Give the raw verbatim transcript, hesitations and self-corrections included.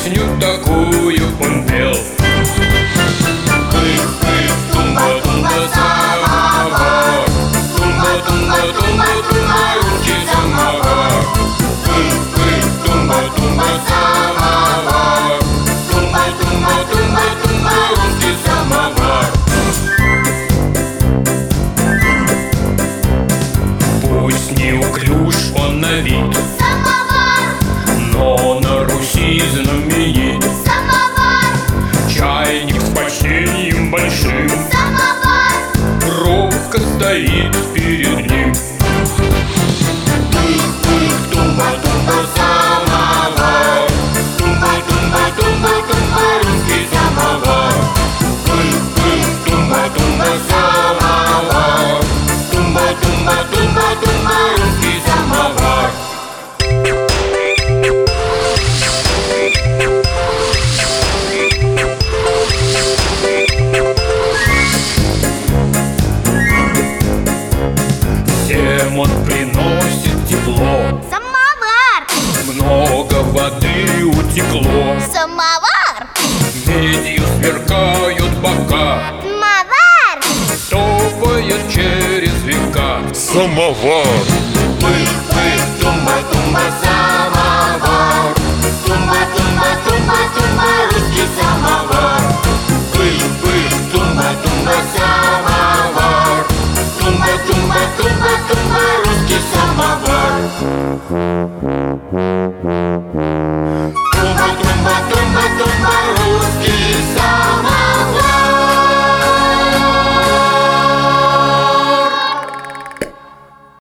Песню такую он пел. Пых-пых, тумба-тумба, самовар. Тумба-тумба-тумба-тумба, русский самовар. Пых-пых, тумба-тумба, самовар. Тумба-тумба-тумба-тумба, русский самовар. Пусть неуклюж он на вид, самовар, но на Руси знаменит. самовар, Чайник с почтением большим, самовар, робко стоит перед ним. Пых-пых, тумба-тумба, самовар. Тумба-тумба-тумба-тумба, русский самовар. Пых-пых, тумба-тумба, самовар. Тумба-тумба-тумба-тумба, русский самовар. Всем он приносит тепло, самовар, много воды утекло. самовар, Медью сверкают бока, самовар, топает через века. Самовар. Пых-пых, тумба-тумба, самовар. Тумба-тумба-тумба-тумба, русский самовар. Пых-пых, тумба-тумба, самовар. Тумба-тумба-тумба-тумба, русский самовар.